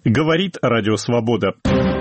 Говорит Радио Свобода.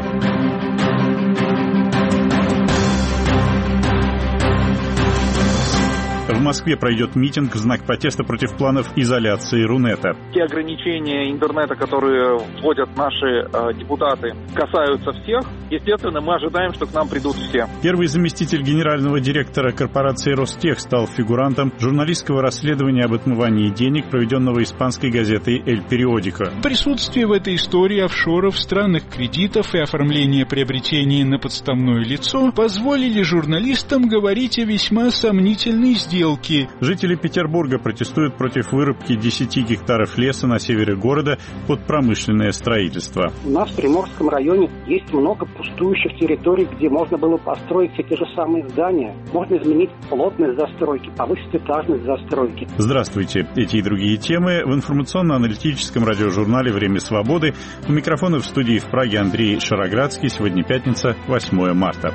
В Москве пройдет митинг в знак протеста против планов изоляции Рунета. Те ограничения интернета, которые вводят наши депутаты, касаются всех. Естественно, мы ожидаем, что к нам придут все. Первый заместитель генерального директора корпорации Ростех стал фигурантом журналистского расследования об отмывании денег, проведенного испанской газетой «Эль Периодико». Присутствие в этой истории офшоров, странных кредитов и оформление приобретений на подставное лицо позволили журналистам говорить о весьма сомнительной сделке. Жители Петербурга протестуют против вырубки 10 гектаров леса на севере города под промышленное строительство. У нас в Приморском районе есть много пустующих территорий, где можно было построить все те же самые здания. Можно изменить плотность застройки, повысить этажность застройки. Здравствуйте. Эти и другие темы в информационно-аналитическом радиожурнале «Время свободы». У микрофона в студии в Праге Андрей Шароградский. Сегодня пятница, 8 марта.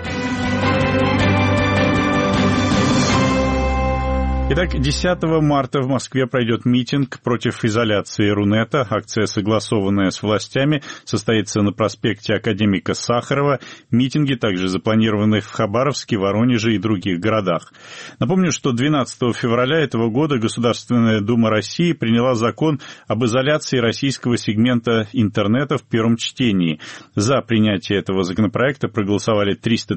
Итак, 10 марта в Москве пройдет митинг против изоляции Рунета. Акция, согласованная с властями, состоится на проспекте Академика Сахарова. Митинги также запланированы в Хабаровске, Воронеже и других городах. Напомню, что 12 февраля этого года Государственная Дума России приняла закон об изоляции российского сегмента интернета в первом чтении. За принятие этого законопроекта проголосовали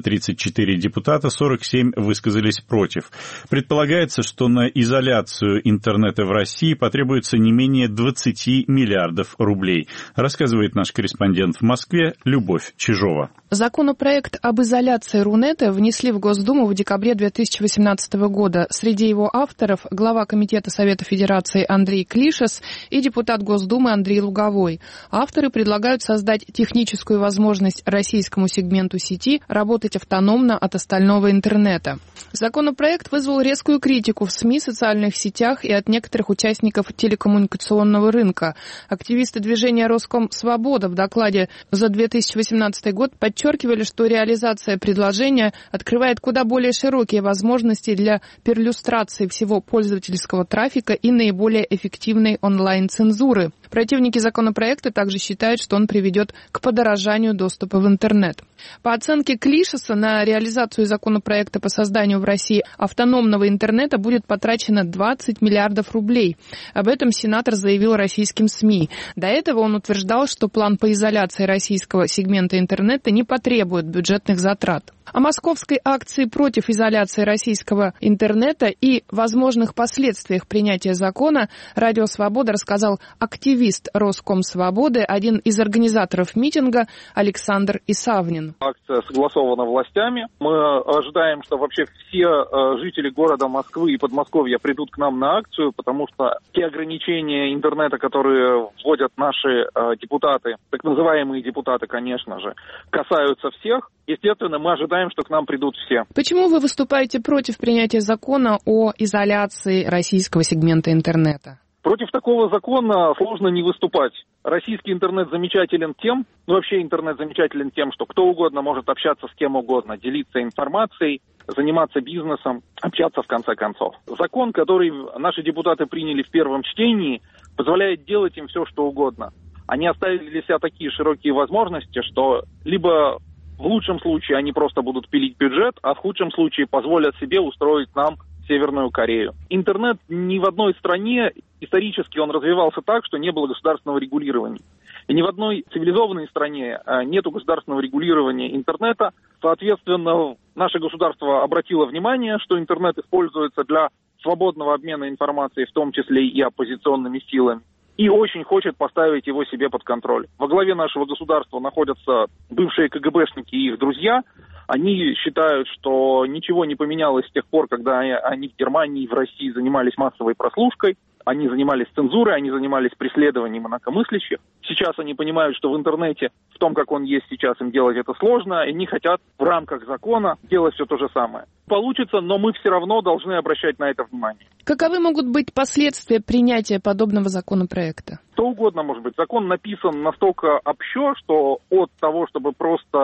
334 депутата, 47 высказались против. Предполагается, что на изоляцию интернета в России потребуется не менее 20 миллиардов рублей, рассказывает наш корреспондент в Москве Любовь Чижова. Законопроект об изоляции Рунета внесли в Госдуму в декабре 2018 года. Среди его авторов глава Комитета Совета Федерации Андрей Клишес и депутат Госдумы Андрей Луговой. Авторы предлагают создать техническую возможность российскому сегменту сети работать автономно от остального интернета. Законопроект вызвал резкую критику в СМИ, социальных сетях и от некоторых участников телекоммуникационного рынка. Активисты движения «Роском Свобода» в докладе за 2018 год подчеркивали, что реализация предложения открывает куда более широкие возможности для перлюстрации всего пользовательского трафика и наиболее эффективной онлайн-цензуры. Противники законопроекта также считают, что он приведет к подорожанию доступа в интернет. По оценке Клишеса, на реализацию законопроекта по созданию в России автономного интернета будет потрачено 20 миллиардов рублей. Об этом сенатор заявил российским СМИ. До этого он утверждал, что план по изоляции российского сегмента интернета не потребует бюджетных затрат. О московской акции против изоляции российского интернета и возможных последствиях принятия закона Радио Свобода рассказал активист Роскомсвободы, один из организаторов митинга Александр Исавнин. Акция согласована властями. Мы ожидаем, что вообще все жители города Москвы и Подмосковья придут к нам на акцию, потому что те ограничения интернета, которые вводят наши депутаты, так называемые депутаты, конечно же, касаются всех. Естественно, мы ожидаем, что к нам придут все. Почему вы выступаете против принятия закона о изоляции российского сегмента интернета? Против такого закона сложно не выступать. Российский интернет замечателен тем, вообще интернет замечателен тем, что кто угодно может общаться с кем угодно, делиться информацией, заниматься бизнесом, общаться в конце концов. Закон, который наши депутаты приняли в первом чтении, позволяет делать им все, что угодно. Они оставили для себя такие широкие возможности, что либо в лучшем случае они просто будут пилить бюджет, а в худшем случае позволят себе устроить нам Северную Корею. Интернет ни в одной стране, исторически он развивался так, что не было государственного регулирования. И ни в одной цивилизованной стране нету государственного регулирования интернета. Соответственно, наше государство обратило внимание, что интернет используется для свободного обмена информацией, в том числе и оппозиционными силами, и очень хочет поставить его себе под контроль. Во главе нашего государства находятся бывшие КГБшники и их друзья. Они считают, что ничего не поменялось с тех пор, когда они в Германии и в России занимались массовой прослушкой. Они занимались цензурой, они занимались преследованием инакомыслящих. Сейчас они понимают, что в интернете, в том, как он есть сейчас, им делать это сложно, и они хотят в рамках закона делать все то же самое. Получится, но мы все равно должны обращать на это внимание. Каковы могут быть последствия принятия подобного законопроекта? Что угодно может быть. Закон написан настолько общо, что от того, чтобы просто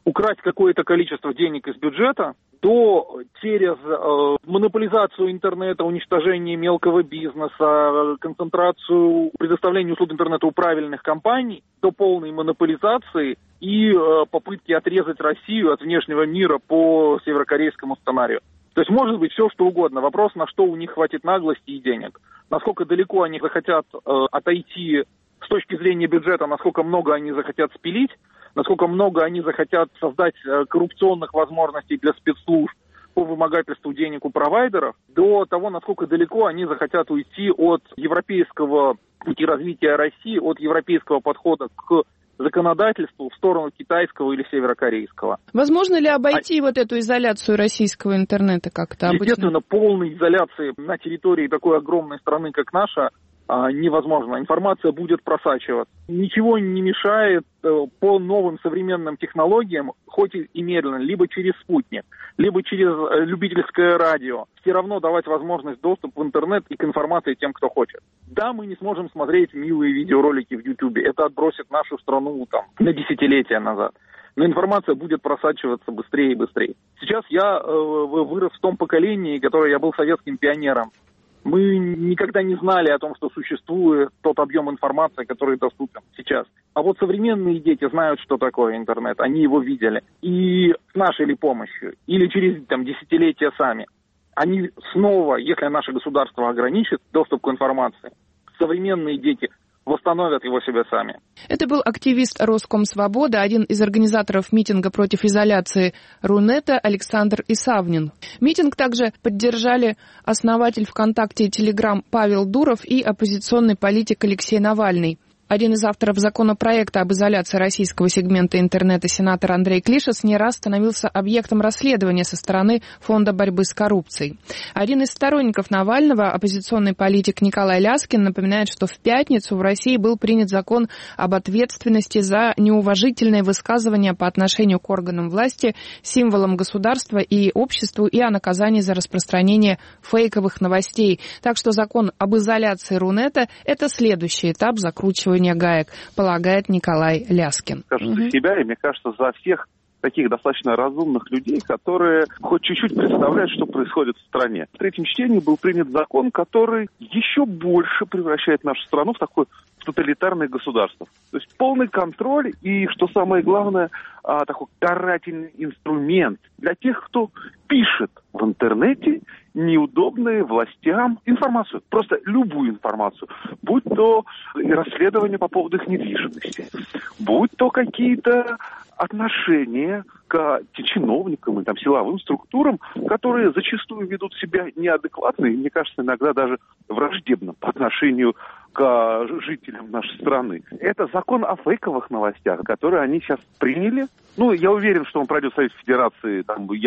украсть какое-то количество денег из бюджета, то через монополизацию интернета, уничтожение мелкого бизнеса, концентрацию предоставления услуг интернета у правильных компаний, до полной монополизации и попытки отрезать Россию от внешнего мира по северокорейскому сценарию. То есть может быть все, что угодно. Вопрос, на что у них хватит наглости и денег. Насколько далеко они захотят отойти с точки зрения бюджета, насколько много они захотят спилить, насколько много они захотят создать коррупционных возможностей для спецслужб по вымогательству денег у провайдеров, до того, насколько далеко они захотят уйти от европейского пути развития России, от европейского подхода к законодательству в сторону китайского или северокорейского. Возможно ли обойти вот эту изоляцию российского интернета как-то? Естественно, полной изоляции на территории такой огромной страны, как наша, невозможно. Информация будет просачиваться. Ничего не мешает по новым современным технологиям, хоть и медленно, либо через спутник, либо через любительское радио, все равно давать возможность доступа в интернет и к информации тем, кто хочет. Да, мы не сможем смотреть милые видеоролики в Ютубе. Это отбросит нашу страну на десятилетия назад. Но информация будет просачиваться быстрее и быстрее. Сейчас я вырос в том поколении, которое я был советским пионером. Мы никогда не знали о том, что существует тот объем информации, который доступен сейчас. А вот современные дети знают, что такое интернет. Они его видели. И с нашей ли помощью, или через десятилетия сами, они снова, если наше государство ограничит доступ к информации, современные дети восстановят его себе сами. Это был активист Роскомсвобода, один из организаторов митинга против изоляции Рунета Александр Исавнин. Митинг также поддержали основатель ВКонтакте и Телеграм Павел Дуров и оппозиционный политик Алексей Навальный. Один из авторов законопроекта об изоляции российского сегмента интернета, сенатор Андрей Клишес, не раз становился объектом расследования со стороны Фонда борьбы с коррупцией. Один из сторонников Навального, оппозиционный политик Николай Ляскин, напоминает, что в пятницу в России был принят закон об ответственности за неуважительные высказывания по отношению к органам власти, символам государства и обществу, и о наказании за распространение фейковых новостей. Так что закон об изоляции Рунета – это следующий этап закручивания гаек, полагает Николай Ляскин. Скажу за себя, и мне кажется, за всех таких достаточно разумных людей, которые хоть чуть-чуть представляют, что происходит в стране. В третьем чтении был принят закон, который еще больше превращает нашу страну в такое тоталитарное государство. То есть полный контроль и, что самое главное, такой карательный инструмент для тех, кто пишет в интернете неудобные властям информацию. Просто любую информацию. Будь то расследование по поводу их недвижимости, будь то какие-то отношения к чиновникам и силовым структурам, которые зачастую ведут себя неадекватно и, мне кажется, иногда даже враждебно по отношению к жителям нашей страны. Это закон о фейковых новостях, который они сейчас приняли. Я уверен, что он пройдет в Совете Федерации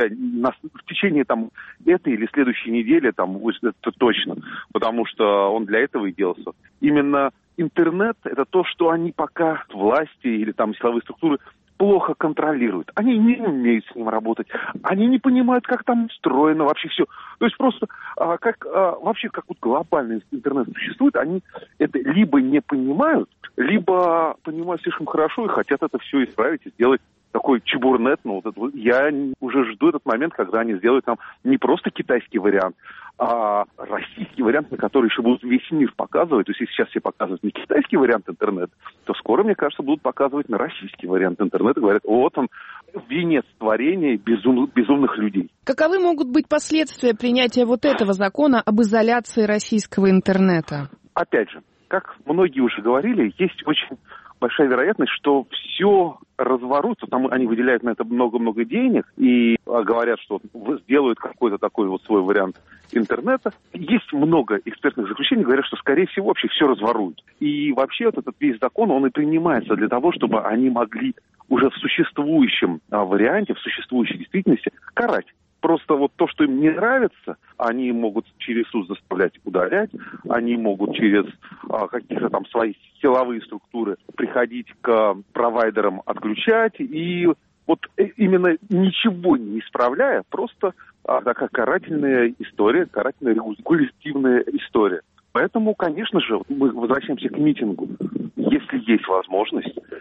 в течение этой или следующей недели, это точно, потому что он для этого и делался. Именно интернет – это то, что они пока власти или силовые структуры плохо контролируют. Они не умеют с ним работать. Они не понимают, как там устроено вообще все. То есть просто как глобальный интернет существует, они это либо не понимают, либо понимают слишком хорошо и хотят это все исправить и сделать такой чебурнет. Я уже жду этот момент, когда они сделают не просто китайский вариант, а российский вариант, на который еще будут весь мир показывать. То есть если сейчас все показывают не китайский вариант интернета, то скоро, мне кажется, будут показывать на российский вариант интернета. Говорят, вот он, венец творения безумных людей. Каковы могут быть последствия принятия вот этого закона об изоляции российского интернета? Опять же, как многие уже говорили, есть очень большая вероятность, что все разворуется, они выделяют на это много-много денег и говорят, что сделают какой-то такой свой вариант интернета. Есть много экспертных заключений, говорят, что, скорее всего, вообще все разворуют. И вообще этот весь закон, он и принимается для того, чтобы они могли уже в существующем варианте, в существующей действительности карать. Просто то, что им не нравится, они могут через суд заставлять удалять, они могут через какие-то свои силовые структуры приходить к провайдерам, отключать, и именно ничего не исправляя, просто такая карательная история, карательная регулятивная история. Поэтому, конечно же, мы возвращаемся к митингу. Если есть возможность, если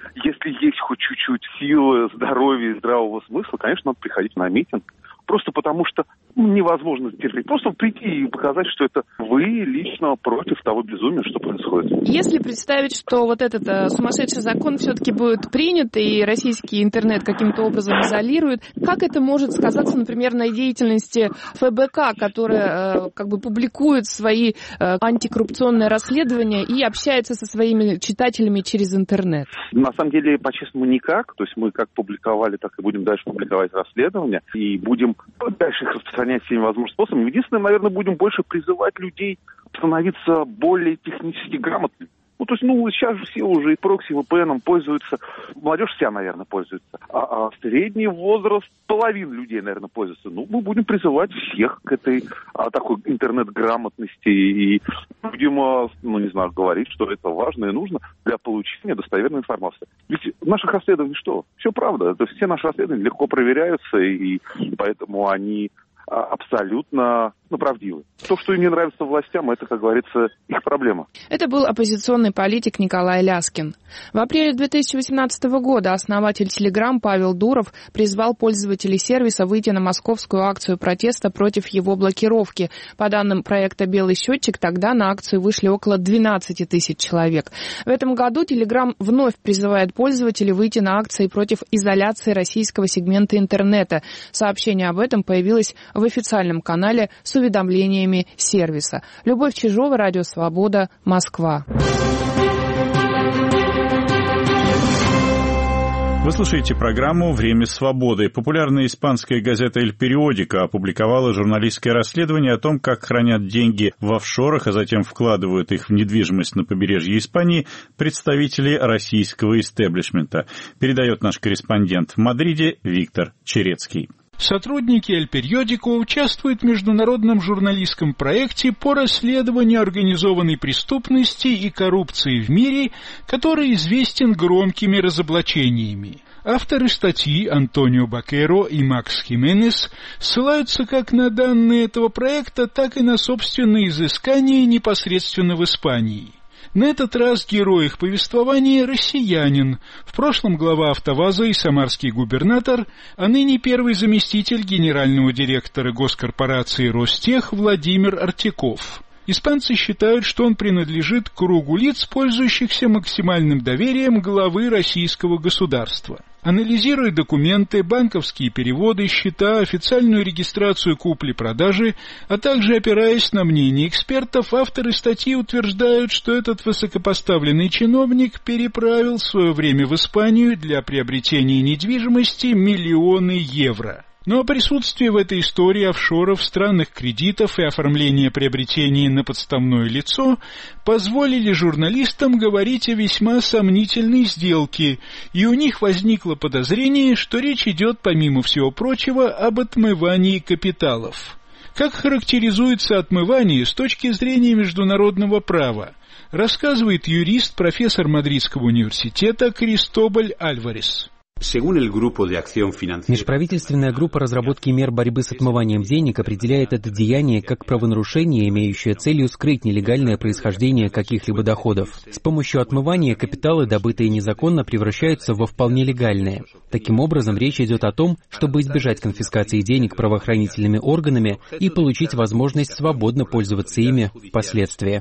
если есть хоть чуть-чуть силы, здоровья и здравого смысла, конечно, надо приходить на митинг. Просто потому что невозможно терпеть. Просто прийти и показать, что это вы лично против того безумия, что происходит. Если представить, что вот этот сумасшедший закон все-таки будет принят, и российский интернет каким-то образом изолирует, как это может сказаться, например, на деятельности ФБК, которая как бы публикует свои антикоррупционные расследования и общается со своими читателями через интернет? На самом деле, по-честному, никак. То есть мы как публиковали, так и будем дальше публиковать расследования, и будем дальше их распространять всеми возможными способами. Единственное, наверное, будем больше призывать людей становиться более технически грамотными. То есть, сейчас же все уже и прокси, VPN пользуются. Молодежь вся, наверное, пользуется. А средний возраст, половина людей, наверное, пользуются. Мы будем призывать всех к этой такой интернет-грамотности и будем, говорить, что это важно и нужно для получения достоверной информации. Ведь наших расследований что? Все правда. Это все наши расследования легко проверяются, и поэтому они абсолютно правдивы. То, что им не нравится властям, это, как говорится, их проблема. Это был оппозиционный политик Николай Ляскин. В апреле 2018 года основатель Telegram Павел Дуров призвал пользователей сервиса выйти на московскую акцию протеста против его блокировки. По данным проекта «Белый счетчик», тогда на акцию вышли около 12 тысяч человек. В этом году Telegram вновь призывает пользователей выйти на акции против изоляции российского сегмента интернета. Сообщение об этом появилось в официальном канале с уведомлениями сервиса. Любовь Чижова, Радио Свобода, Москва. Вы слушаете программу «Время свободы». Популярная испанская газета «Эль Периодико» опубликовала журналистское расследование о том, как хранят деньги в офшорах, а затем вкладывают их в недвижимость на побережье Испании представители российского истеблишмента. Передает наш корреспондент в Мадриде Виктор Черецкий. Сотрудники «Эль Периодико» участвуют в международном журналистском проекте по расследованию организованной преступности и коррупции в мире, который известен громкими разоблачениями. Авторы статьи Антонио Бакеро и Макс Хименес ссылаются как на данные этого проекта, так и на собственные изыскания непосредственно в Испании. На этот раз герой их повествования – россиянин, в прошлом глава «АвтоВАЗа» и самарский губернатор, а ныне первый заместитель генерального директора госкорпорации «Ростех» Владимир Артиков. Испанцы считают, что он принадлежит к кругу лиц, пользующихся максимальным доверием главы российского государства. Анализируя документы, банковские переводы, счета, официальную регистрацию купли-продажи, а также опираясь на мнение экспертов, авторы статьи утверждают, что этот высокопоставленный чиновник переправил в свое время в Испанию для приобретения недвижимости миллионы евро. Но присутствие в этой истории офшоров, странных кредитов и оформления приобретений на подставное лицо позволили журналистам говорить о весьма сомнительной сделке, и у них возникло подозрение, что речь идет, помимо всего прочего, об отмывании капиталов. Как характеризуется отмывание с точки зрения международного права, рассказывает юрист, профессор Мадридского университета Кристобаль Альварес. Межправительственная группа разработки мер борьбы с отмыванием денег определяет это деяние как правонарушение, имеющее целью скрыть нелегальное происхождение каких-либо доходов. С помощью отмывания капиталы, добытые незаконно, превращаются во вполне легальные. Таким образом, речь идет о том, чтобы избежать конфискации денег правоохранительными органами и получить возможность свободно пользоваться ими впоследствии.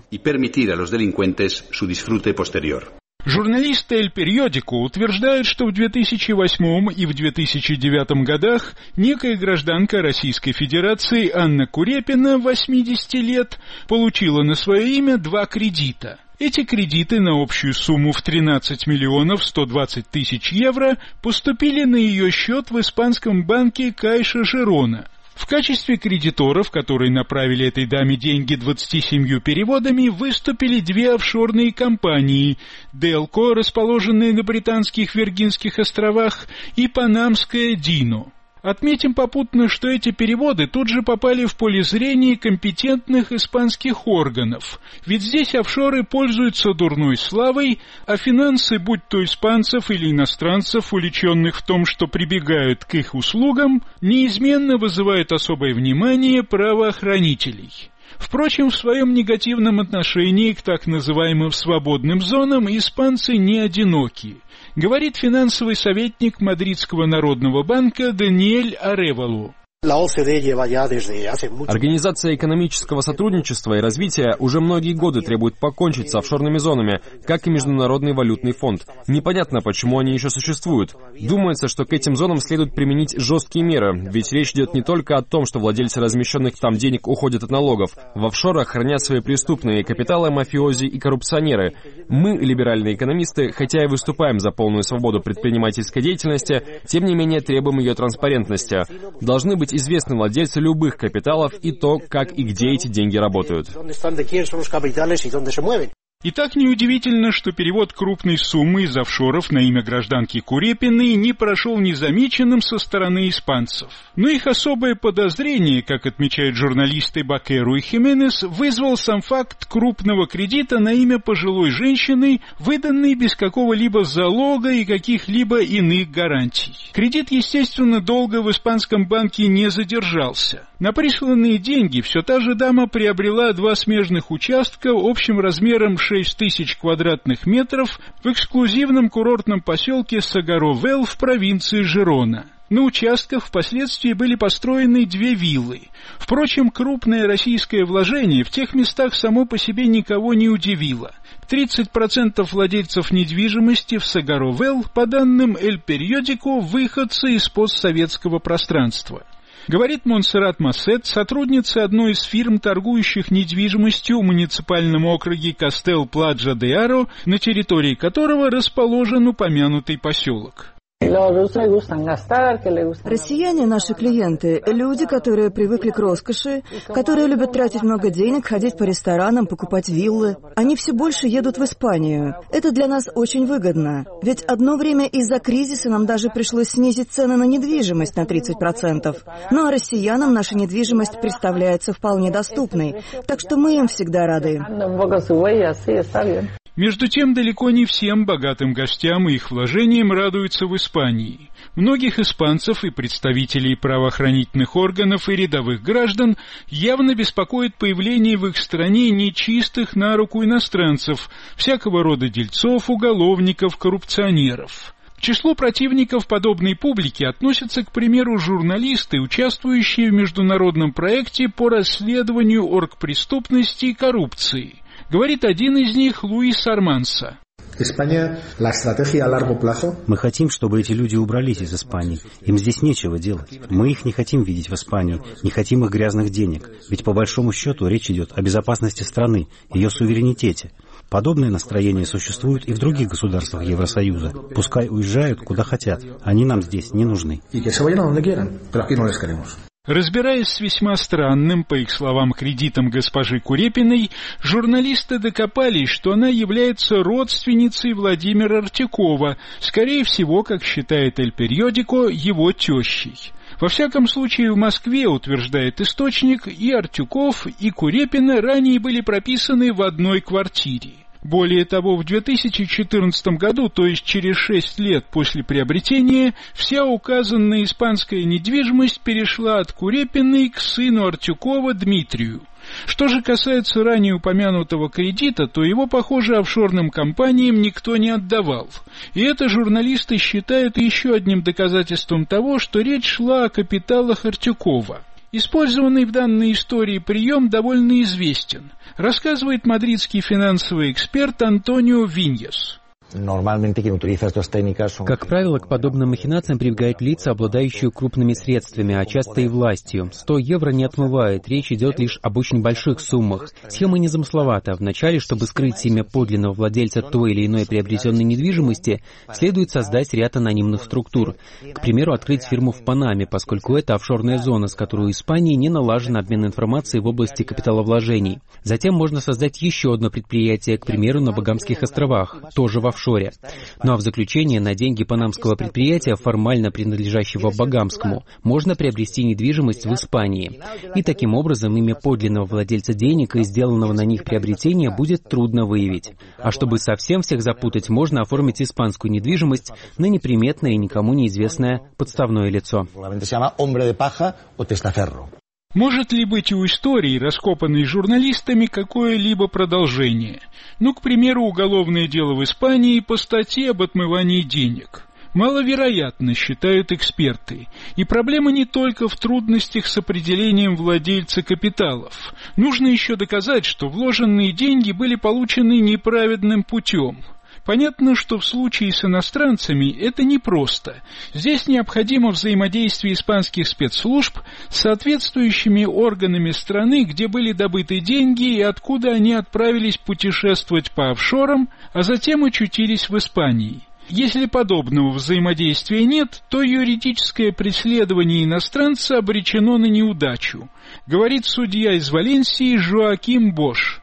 Журналисты «Эль Периодико» утверждают, что в 2008 и в 2009 годах некая гражданка Российской Федерации Анна Курепина, 80 лет, получила на свое имя 2 кредита. Эти кредиты на общую сумму в 13 миллионов 120 тысяч евро поступили на ее счет в испанском банке Кайша Жирона. В качестве кредиторов, которые направили этой даме деньги 27 переводами, выступили 2 офшорные компании – Делко, расположенные на Британских Виргинских островах, и Панамская Дино. Отметим попутно, что эти переводы тут же попали в поле зрения компетентных испанских органов, ведь здесь офшоры пользуются дурной славой, а финансы, будь то испанцев или иностранцев, увлеченных в том, что прибегают к их услугам, неизменно вызывают особое внимание правоохранителей. Впрочем, в своем негативном отношении к так называемым свободным зонам испанцы не одиноки, говорит финансовый советник Мадридского народного банка Даниэль Аревалу. Организация экономического сотрудничества и развития уже многие годы требует покончить с офшорными зонами, как и Международный валютный фонд. Непонятно, почему они еще существуют. Думается, что к этим зонам следует применить жесткие меры, ведь речь идет не только о том, что владельцы размещенных там денег уходят от налогов. В офшорах хранят свои преступные капиталы мафиози и коррупционеры. Мы, либеральные экономисты, хотя и выступаем за полную свободу предпринимательской деятельности, тем не менее требуем ее транспарентности. Должны быть известны владельцы любых капиталов и то, как и где эти деньги работают. И так неудивительно, что перевод крупной суммы из офшоров на имя гражданки Курепиной не прошел незамеченным со стороны испанцев. Но их особое подозрение, как отмечают журналисты Бакеру и Хименес, вызвал сам факт крупного кредита на имя пожилой женщины, выданный без какого-либо залога и каких-либо иных гарантий. Кредит, естественно, долго в испанском банке не задержался. На присланные деньги все та же дама приобрела 2 смежных участка общим размером 6000 квадратных метров в эксклюзивном курортном поселке Сагаровел в провинции Жирона. На участках впоследствии были построены 2 виллы. Впрочем, крупное российское вложение в тех местах само по себе никого не удивило. 30% владельцев недвижимости в Сагаровел, по данным «Эль Периодико», выходцы из постсоветского пространства. Говорит Монсеррат Массет, сотрудница одной из фирм, торгующих недвижимостью в муниципальном округе Кастел-Пладжа-де-Аро, на территории которого расположен упомянутый поселок. Россияне, наши клиенты, люди, которые привыкли к роскоши, которые любят тратить много денег, ходить по ресторанам, покупать виллы. Они все больше едут в Испанию. Это для нас очень выгодно. Ведь одно время из-за кризиса нам даже пришлось снизить цены на недвижимость на 30%. Ну а россиянам наша недвижимость представляется вполне доступной. Так что мы им всегда рады. Между тем, далеко не всем богатым гостям и их вложениям радуются в Испании. Многих испанцев и представителей правоохранительных органов и рядовых граждан явно беспокоит появление в их стране нечистых на руку иностранцев, всякого рода дельцов, уголовников, коррупционеров. К числу противников подобной публики относятся, к примеру, журналисты, участвующие в международном проекте по расследованию оргпреступности и коррупции. Говорит один из них, Луис Арманса. Мы хотим, чтобы эти люди убрались из Испании. Им здесь нечего делать. Мы их не хотим видеть в Испанию, не хотим их грязных денег. Ведь по большому счету речь идет о безопасности страны, ее суверенитете. Подобные настроения существуют и в других государствах Евросоюза. Пускай уезжают куда хотят. Они нам здесь не нужны. Разбираясь с весьма странным, по их словам, кредитом госпожи Курепиной, журналисты докопались, что она является родственницей Владимира Артюкова, скорее всего, как считает «Эль Периодико», его тещей. Во всяком случае, в Москве, утверждает источник, и Артюков, и Курепина ранее были прописаны в одной квартире. Более того, в 2014 году, то есть через 6 лет после приобретения, вся указанная испанская недвижимость перешла от Курепиной к сыну Артюкова Дмитрию. Что же касается ранее упомянутого кредита, то его, похоже, офшорным компаниям никто не отдавал. И это журналисты считают еще одним доказательством того, что речь шла о капиталах Артюкова. Использованный в данной истории прием довольно известен, рассказывает мадридский финансовый эксперт Антонио Виньес. Как правило, к подобным махинациям прибегают лица, обладающие крупными средствами, а часто и властью. 100 евро не отмывает, речь идет лишь об очень больших суммах. Схема незамысловата. Вначале, чтобы скрыть имя подлинного владельца той или иной приобретенной недвижимости, следует создать ряд анонимных структур. К примеру, открыть фирму в Панаме, поскольку это офшорная зона, с которой у Испании не налажен обмен информацией в области капиталовложений. Затем можно создать еще одно предприятие, к примеру, на Багамских островах, тоже в офшоре. Ну а в заключение на деньги панамского предприятия, формально принадлежащего Багамскому, можно приобрести недвижимость в Испании. И таким образом имя подлинного владельца денег и сделанного на них приобретения будет трудно выявить. А чтобы совсем всех запутать, можно оформить испанскую недвижимость на неприметное и никому неизвестное подставное лицо. Может ли быть у истории, раскопанной журналистами, какое-либо продолжение? К примеру, уголовное дело в Испании по статье об отмывании денег. Маловероятно, считают эксперты. И проблема не только в трудностях с определением владельца капиталов. Нужно еще доказать, что вложенные деньги были получены неправедным путем. Понятно, что в случае с иностранцами это непросто. Здесь необходимо взаимодействие испанских спецслужб с соответствующими органами страны, где были добыты деньги и откуда они отправились путешествовать по офшорам, а затем очутились в Испании. Если подобного взаимодействия нет, то юридическое преследование иностранца обречено на неудачу, говорит судья из Валенсии Жоаким Бош.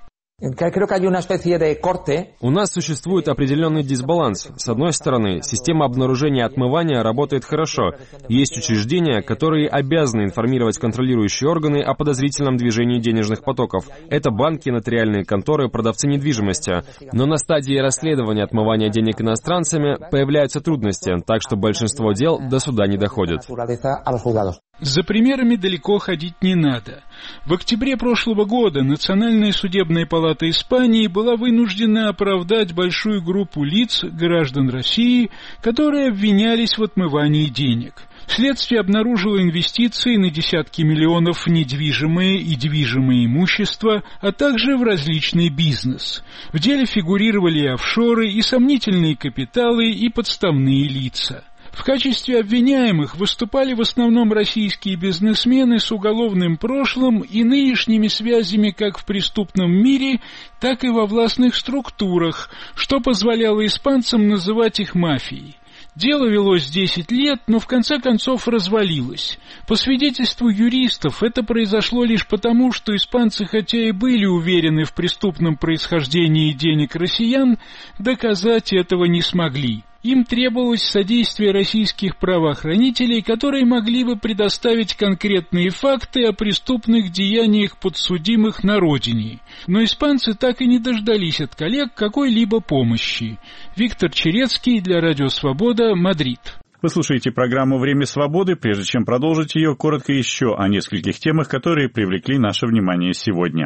У нас существует определенный дисбаланс. С одной стороны, система обнаружения и отмывания работает хорошо. Есть учреждения, которые обязаны информировать контролирующие органы о подозрительном движении денежных потоков. Это банки, нотариальные конторы, продавцы недвижимости. Но на стадии расследования отмывания денег иностранцами появляются трудности, так что большинство дел до суда не доходит. За примерами далеко ходить не надо. В октябре прошлого года Национальная судебная палата Испании была вынуждена оправдать большую группу лиц, граждан России, которые обвинялись в отмывании денег. Следствие обнаружило инвестиции на десятки миллионов в недвижимое и движимое имущество, а также в различный бизнес. В деле фигурировали и офшоры, и сомнительные капиталы, и подставные лица. В качестве обвиняемых выступали в основном российские бизнесмены с уголовным прошлым и нынешними связями как в преступном мире, так и во властных структурах, что позволяло испанцам называть их мафией. Дело велось 10 лет, но в конце концов развалилось. По свидетельству юристов, это произошло лишь потому, что испанцы, хотя и были уверены в преступном происхождении денег россиян, доказать этого не смогли. Им требовалось содействие российских правоохранителей, которые могли бы предоставить конкретные факты о преступных деяниях подсудимых на родине. Но испанцы так и не дождались от коллег какой-либо помощи. Виктор Черецкий для Радио Свобода, Мадрид. Вы слушаете программу «Время свободы». Прежде чем продолжить ее, коротко еще о нескольких темах, которые привлекли наше внимание сегодня.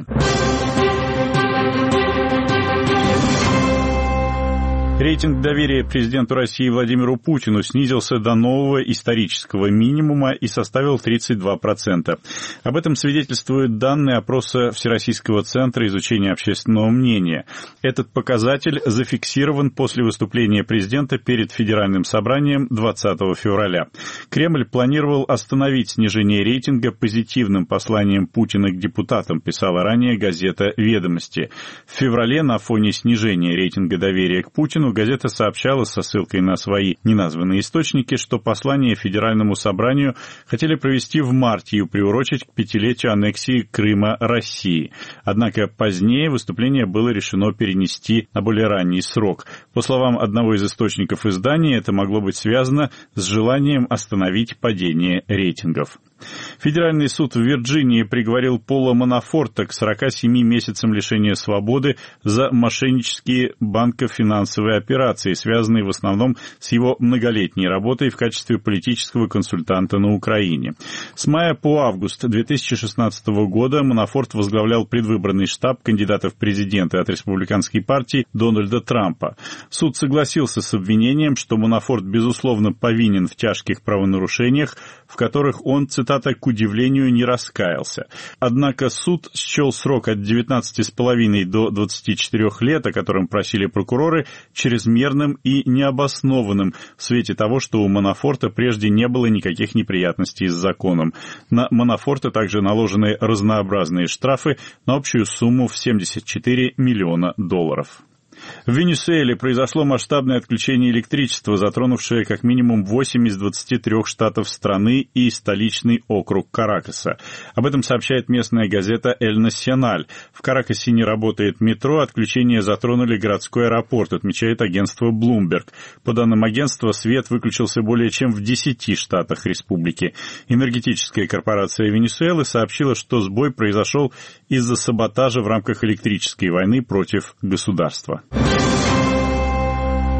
Рейтинг доверия президенту России Владимиру Путину снизился до нового исторического минимума и составил 32%. Об этом свидетельствуют данные опроса Всероссийского центра изучения общественного мнения. Этот показатель зафиксирован после выступления президента перед Федеральным собранием 20 февраля. Кремль планировал остановить снижение рейтинга позитивным посланием Путина к депутатам, писала ранее газета «Ведомости». В феврале на фоне снижения рейтинга доверия к Путину газета сообщала со ссылкой на свои неназванные источники, что послание Федеральному собранию хотели провести в марте и приурочить к 5-летию аннексии Крыма России. Однако позднее выступление было решено перенести на более ранний срок. По словам одного из источников издания, это могло быть связано с желанием остановить падение рейтингов. Федеральный суд в Вирджинии приговорил Пола Манафорта к 47 месяцам лишения свободы за мошеннические банково-финансовые операции, связанные в основном с его многолетней работой в качестве политического консультанта на Украине. С мая по август 2016 года Манафорт возглавлял предвыборный штаб кандидата в президенты от республиканской партии Дональда Трампа. Суд согласился с обвинением, что Манафорт безусловно повинен в тяжких правонарушениях, в которых он, цитата, «к удивлению, не раскаялся». Однако суд счел срок от 19,5 до 24 лет, о котором просили прокуроры, чрезмерным и необоснованным в свете того, что у Манафорта прежде не было никаких неприятностей с законом. На Манафорта также наложены разнообразные штрафы на общую сумму в $74 миллиона. В Венесуэле произошло масштабное отключение электричества, затронувшее как минимум 8 из 23 штатов страны и столичный округ Каракаса. Об этом сообщает местная газета «Эль Националь». В Каракасе не работает метро, отключение затронули городской аэропорт, отмечает агентство Bloomberg. По данным агентства, свет выключился более чем в 10 штатах республики. Энергетическая корпорация Венесуэлы сообщила, что сбой произошел из-за саботажа в рамках электрической войны против государства.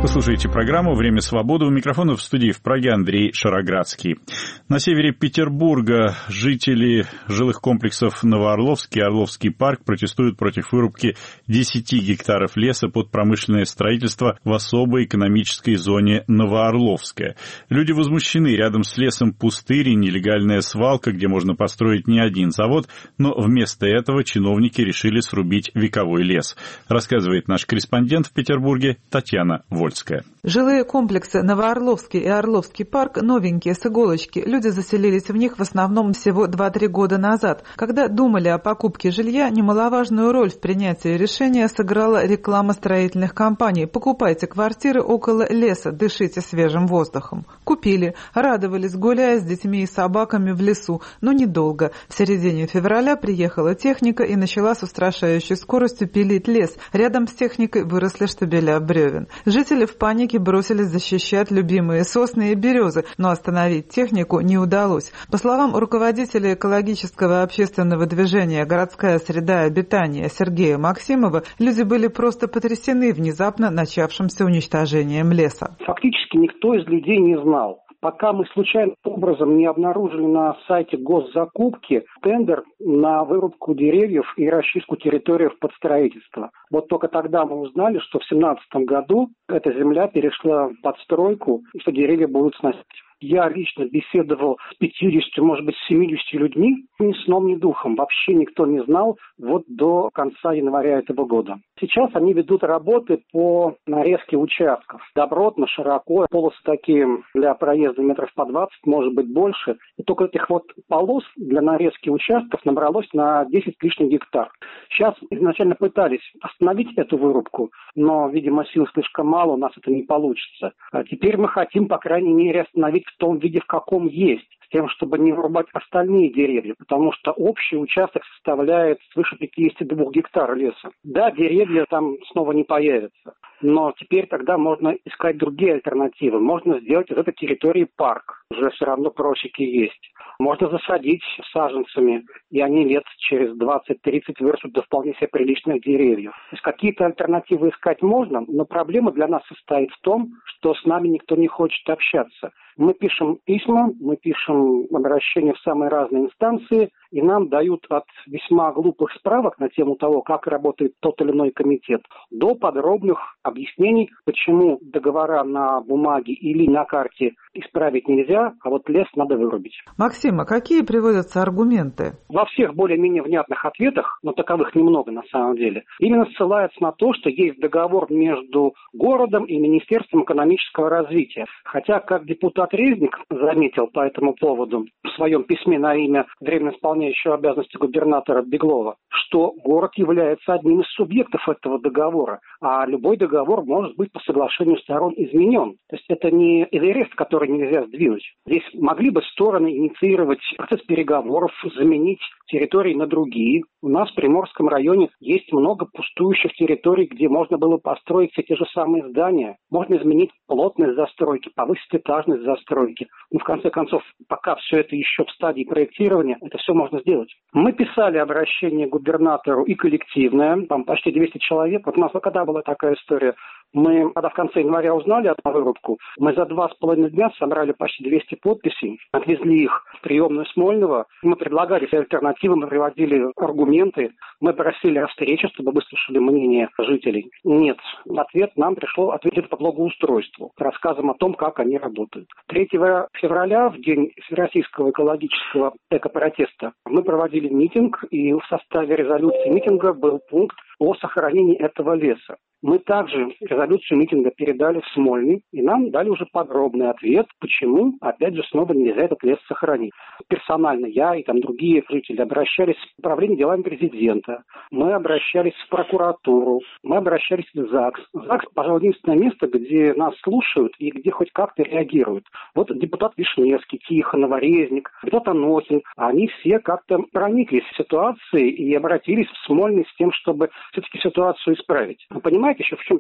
Вы слушаете программу «Время свободы». У микрофона в студии в Праге Андрей Шароградский. На севере Петербурга жители жилых комплексов Новоорловский и Орловский парк протестуют против вырубки 10 гектаров леса под промышленное строительство в особой экономической зоне Новоорловская. Люди возмущены. Рядом с лесом пустырь и нелегальная свалка, где можно построить не один завод, но вместо этого чиновники решили срубить вековой лес. Рассказывает наш корреспондент в Петербурге Татьяна Вольская. Жилые комплексы Новоорловский и Орловский парк новенькие, с иголочки. Люди заселились в них в основном всего 2-3 года назад. Когда думали о покупке жилья, немаловажную роль в принятии решения сыграла реклама строительных компаний. Покупайте квартиры около леса, дышите свежим воздухом. Купили, радовались, гуляя с детьми и собаками в лесу, но недолго. В середине февраля приехала техника и начала с устрашающей скоростью пилить лес. Рядом с техникой выросли штабеля бревен. Жители в панике бросились защищать любимые сосны и березы, но остановить технику не удалось. По словам руководителя экологического общественного движения «Городская среда и обитание» Сергея Максимова, люди были просто потрясены внезапно начавшимся уничтожением леса. Фактически никто из людей не знал. Пока мы случайным образом не обнаружили на сайте госзакупки тендер на вырубку деревьев и расчистку территорий под строительство. Вот только тогда мы узнали, что в 2017 году эта земля перешла под стройку и что деревья будут сносить. Я лично беседовал с 50, может быть, 70 людьми, ни сном, ни духом. Вообще никто не знал вот до конца января этого года. Сейчас они ведут работы по нарезке участков. Добротно, широко, полосы такие для проезда метров по 20, может быть, больше. И только этих вот полос для нарезки участков набралось на 10 лишних гектар. Сейчас изначально пытались остановить эту вырубку, но, видимо, сил слишком мало, у нас это не получится. А теперь мы хотим, по крайней мере, остановить в том виде, в каком есть, с тем, чтобы не вырубать остальные деревья, потому что общий участок составляет свыше 52 гектар леса. Да, деревья там снова не появятся, но теперь тогда можно искать другие альтернативы. Можно сделать из этой территории парк, уже все равно просеки есть. Можно засадить саженцами, и они лет через 20-30 вырастут до вполне себе приличных деревьев. То есть какие-то альтернативы искать можно, но проблема для нас состоит в том, что с нами никто не хочет общаться. Мы пишем письма, мы пишем обращения в самые разные инстанции, и нам дают от весьма глупых справок на тему того, как работает тот или иной комитет, до подробных объяснений, почему договора на бумаге или на карте исправить нельзя, а вот лес надо вырубить. Максим, а какие приводятся аргументы? Во всех более-менее внятных ответах, но таковых немного на самом деле, именно ссылается на то, что есть договор между городом и Министерством экономического развития. Хотя, как депутат Резник заметил по этому поводу в своем письме на имя временно исполняющего обязанности губернатора Беглова, что город является одним из субъектов этого договора, а любой договор может быть по соглашению сторон изменен. То есть это не Эверест, который нельзя сдвинуть. Здесь могли бы стороны инициировать процесс переговоров, заменить территории на другие. У нас в Приморском районе есть много пустующих территорий, где можно было построить все те же самые здания. Можно изменить плотность застройки, повысить этажность застройки. Но в конце концов, пока все это еще в стадии проектирования, это все можно сделать. Мы писали обращение губернатору и коллективное, там почти 200 человек. Вот у нас когда была такая история, мы, когда в конце января узнали эту вырубку, мы за 2,5 дня собрали почти 200 подписей, отвезли их в приемную Смольного. Мы предлагали альтернативы, мы приводили аргументы, мы просили о встрече, чтобы выслушали мнение жителей. Нет, ответ нам пришло ответить по благоустройству, рассказом о том, как они работают. 3 февраля, в день Всероссийского экологического экопротеста, мы проводили митинг, и в составе резолюции митинга был пункт о сохранении этого леса. Мы также резолюцию митинга передали в Смольный, и нам дали уже подробный ответ, почему, опять же, снова нельзя этот лес сохранить. Персонально я и там другие жители обращались в управление делами президента, мы обращались в прокуратуру, мы обращались в ЗАГС. ЗАГС, пожалуй, единственное место, где нас слушают и где хоть как-то реагируют. Вот депутат Вишневский, Тихонов, Резник, депутат Анохин, они все как-то прониклись в ситуации и обратились в Смольный с тем, чтобы все-таки ситуацию исправить. Вы понимаете, еще в чем проблема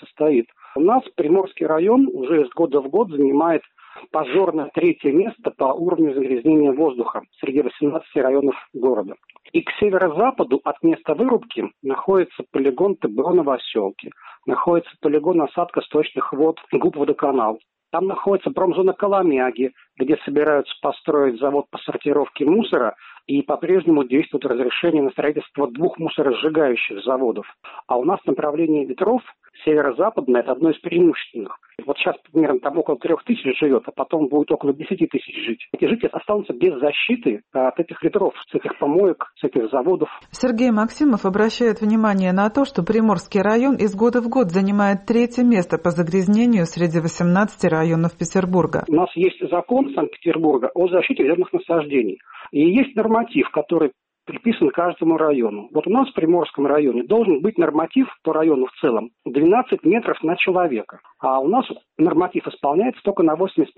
состоит. У нас Приморский район уже из года в год занимает позорное 3-е место по уровню загрязнения воздуха среди 18 районов города. И к северо-западу от места вырубки находится полигон ТБО Новоселки, находится полигон осадка сточных вод ГУП-Водоканал. Там находится промзона Коломяги, где собираются построить завод по сортировке мусора, и по-прежнему действует разрешение на строительство 2 мусоросжигающих заводов. А у нас направление ветров северо-западное – это одно из преимущественных. Вот сейчас примерно там около 3000 живет, а потом будет около 10 тысяч жить. Эти жители останутся без защиты от этих ветров, с этих помоек, с этих заводов. Сергей Максимов обращает внимание на то, что Приморский район из года в год занимает 3-е место по загрязнению среди 18 районов Петербурга. У нас есть закон Санкт-Петербурга о защите зеленых насаждений. И есть норматив, который приписан каждому району. Вот у нас в Приморском районе должен быть норматив по району в целом 12 метров на человека. А у нас норматив исполняется только на 85%.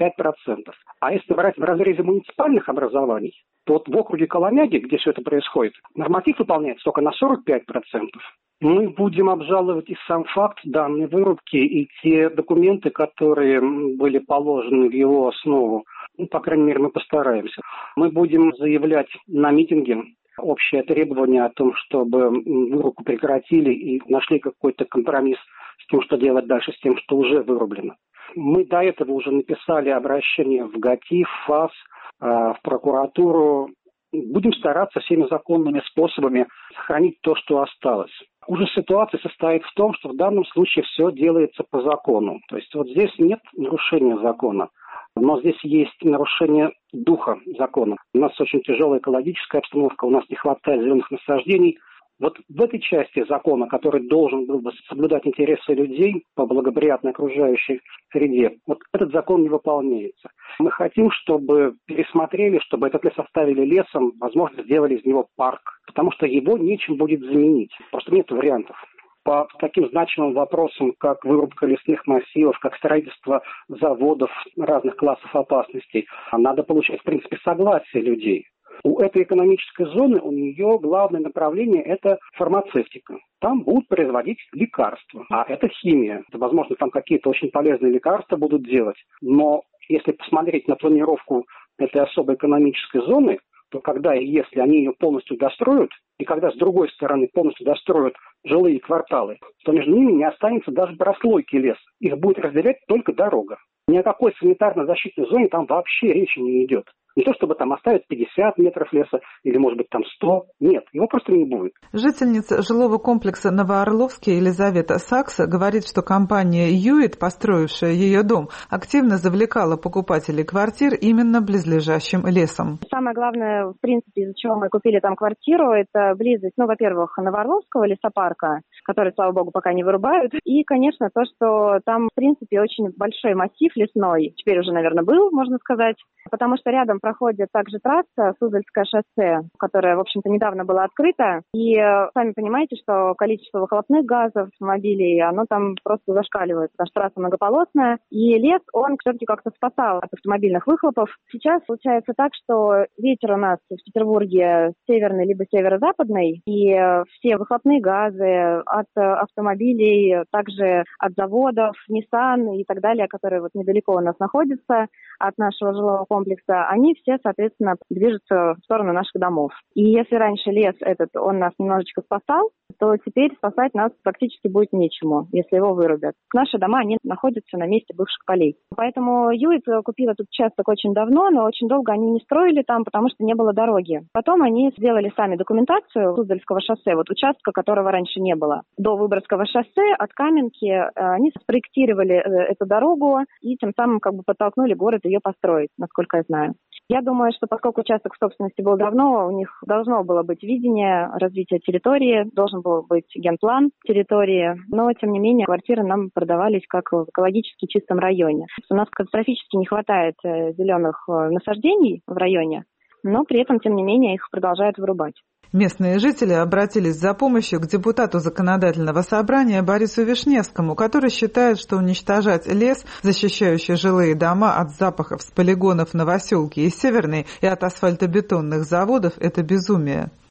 А если брать в разрезе муниципальных образований, то вот в округе Коломяги, где все это происходит, норматив выполняется только на 45%. Мы будем обжаловать и сам факт данной вырубки, и те документы, которые были положены в его основу. По крайней мере, мы постараемся. Мы будем заявлять на митинге общее требование о том, чтобы вырубку прекратили и нашли какой-то компромисс с тем, что делать дальше, с тем, что уже вырублено. Мы до этого уже написали обращение в ГАТИ, в ФАС, в прокуратуру. Будем стараться всеми законными способами сохранить то, что осталось. Ужас ситуации состоит в том, что в данном случае все делается по закону. То есть вот здесь нет нарушения закона, но здесь есть нарушение духа закона. У нас очень тяжелая экологическая обстановка, у нас не хватает зеленых насаждений. Вот в этой части закона, который должен был бы соблюдать интересы людей по благоприятной окружающей среде, вот этот закон не выполняется. Мы хотим, чтобы пересмотрели, чтобы этот лес оставили лесом, возможно, сделали из него парк, потому что его нечем будет заменить. Просто нет вариантов. По таким значимым вопросам, как вырубка лесных массивов, как строительство заводов разных классов опасностей, надо получать, в принципе, согласие людей. У этой экономической зоны, у нее главное направление – это фармацевтика. Там будут производить лекарства, а это химия. Возможно, там какие-то очень полезные лекарства будут делать. Но если посмотреть на планировку этой особой экономической зоны, то когда и если они ее полностью достроят, и когда с другой стороны полностью достроят жилые кварталы, то между ними не останется даже прослойки леса. Их будет разделять только дорога. Ни о какой санитарно-защитной зоне там вообще речи не идет. Не то, чтобы там оставить 50 метров леса или, может быть, там 100. Нет, его просто не будет. Жительница жилого комплекса Новоорловский Елизавета Сакса говорит, что компания «Юит», построившая ее дом, активно завлекала покупателей квартир именно близлежащим лесом. Самое главное, в принципе, из-за чего мы купили там квартиру, это близость, во-первых, Новоорловского лесопарка, который, слава богу, пока не вырубают. И, конечно, то, что там, в принципе, очень большой массив лесной. Теперь уже, наверное, был, можно сказать. Потому что рядом проходит также трасса Суздальское шоссе, которое, в общем-то, недавно было открыто. И сами понимаете, что количество выхлопных газов автомобилей, оно там просто зашкаливает, потому что трасса многополосная. И лес, он все-таки как-то спасал от автомобильных выхлопов. Сейчас получается так, что ветер у нас в Петербурге северный либо северо-западный, и все выхлопные газы от автомобилей, также от заводов, Nissan и так далее, которые вот недалеко у нас находятся от нашего жилого комплекса, они все, соответственно, движутся в сторону наших домов. И если раньше лес этот, он нас немножечко спасал, то теперь спасать нас практически будет нечему, если его вырубят. Наши дома, они находятся на месте бывших полей. Поэтому Юит купил этот участок очень давно, но очень долго они не строили там, потому что не было дороги. Потом они сделали сами документацию Суздальского шоссе, вот участка, которого раньше не было. До Выборгского шоссе от Каменки они спроектировали эту дорогу и тем самым как бы подтолкнули город ее построить, насколько я знаю. Я думаю, что поскольку участок в собственности был давно, у них должно было быть видение развития территории, должен был быть генплан территории, но, тем не менее, квартиры нам продавались как в экологически чистом районе. У нас катастрофически не хватает зеленых насаждений в районе, но при этом, тем не менее, их продолжают вырубать. Местные жители обратились за помощью к депутату законодательного собрания Борису Вишневскому, который считает, что уничтожать лес, защищающий жилые дома от запахов с полигонов Новоселки и Северной и от асфальтобетонных заводов, это безумие.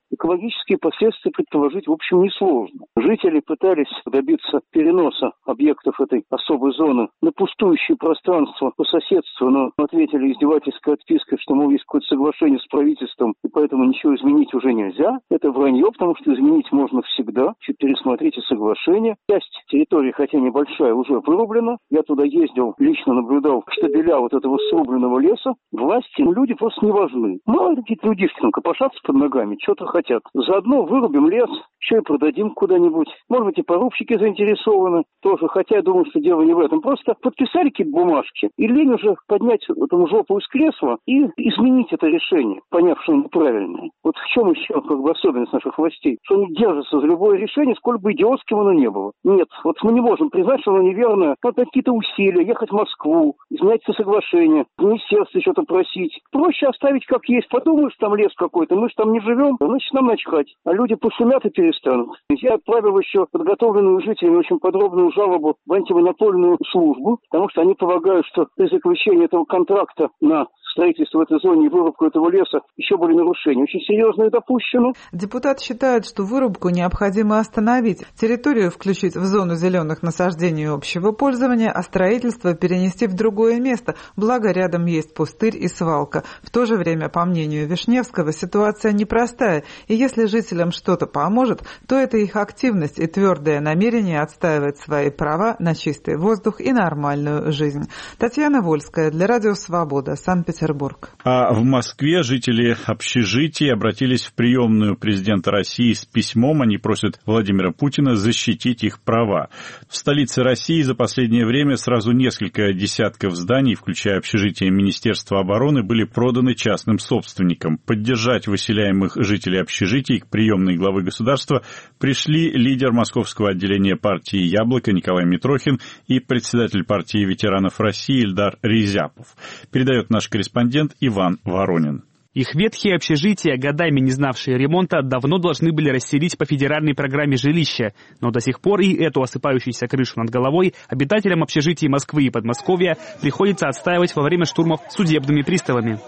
экологические последствия предположить, в общем, несложно. Жители пытались добиться переноса объектов этой особой зоны на пустующее пространство по соседству, но ответили издевательской отпиской, что, мол, есть какое-то соглашение с правительством, и поэтому ничего изменить уже нельзя. Это вранье, потому что изменить можно всегда. Пересмотрите соглашение. Часть территории, хотя небольшая, уже вырублена. Я туда ездил, лично наблюдал штабеля вот этого срубленного леса. Власти, люди просто не важны. Мало ли какие-то людишки там копошатся под ногами, что-то хотят. Заодно вырубим лес, еще и продадим куда-нибудь. Может быть, и порубщики заинтересованы тоже, хотя я думаю, что дело не в этом. Просто подписали какие-то бумажки, и лень уже поднять эту жопу из кресла и изменить это решение, поняв, что оно правильное. Вот в чем еще особенность наших властей? Что они держатся за любое решение, сколь бы идиотским оно ни было. Нет, вот мы не можем признать, что оно неверное. Надо какие-то усилия, ехать в Москву, изменять это соглашение, в министерстве что-то просить. Проще оставить как есть. Подумаешь, там лес какой-то, мы же там не живем, значит, нам начхать. А люди пошумят и перестанут. Я отправил еще подготовленную жителями очень подробную жалобу в антимонопольную службу, потому что они полагают, что при заключении этого контракта на строительство в этой зоне и вырубку этого леса еще были нарушения. Очень серьезные допущены. Депутат считает, что вырубку необходимо остановить, территорию включить в зону зеленых насаждений общего пользования, а строительство перенести в другое место, благо рядом есть пустырь и свалка. В то же время, по мнению Вишневского, ситуация непростая, и если жителям что-то поможет, то это их активность и твердое намерение отстаивать свои права на чистый воздух и нормальную жизнь. Татьяна Вольская для Радио Свобода, Санкт-Петербург. А в Москве жители общежитий обратились в приемную президента России с письмом. Они просят Владимира Путина защитить их права. В столице России за последнее время сразу несколько десятков зданий, включая общежитие Министерства обороны, были проданы частным собственникам. Поддержать выселяемых жителей общежитий к приемной главы государства пришли лидер московского отделения партии «Яблоко» Николай Митрохин и председатель партии ветеранов России Ильдар Рязяпов. Передает наш корреспондент Иван Воронин. Их ветхие общежития, годами не знавшие ремонта, давно должны были расселить по федеральной программе жилища. Но до сих пор и эту осыпающуюся крышу над головой обитателям общежитий Москвы и Подмосковья приходится отстаивать во время штурмов судебными приставами.